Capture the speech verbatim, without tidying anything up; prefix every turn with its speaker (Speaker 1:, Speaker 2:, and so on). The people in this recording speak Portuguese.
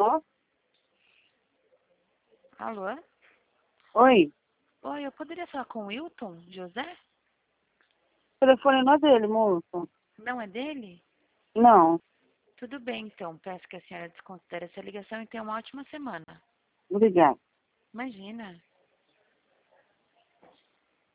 Speaker 1: Alô?
Speaker 2: Alô?
Speaker 1: Oi?
Speaker 2: Oi, eu poderia falar com o Wilton José?
Speaker 1: O telefone não é dele, moço.
Speaker 2: Não é dele?
Speaker 1: Não.
Speaker 2: Tudo bem, então. Peço que a senhora desconsidere essa ligação e tenha uma ótima semana.
Speaker 1: Obrigada.
Speaker 2: Imagina.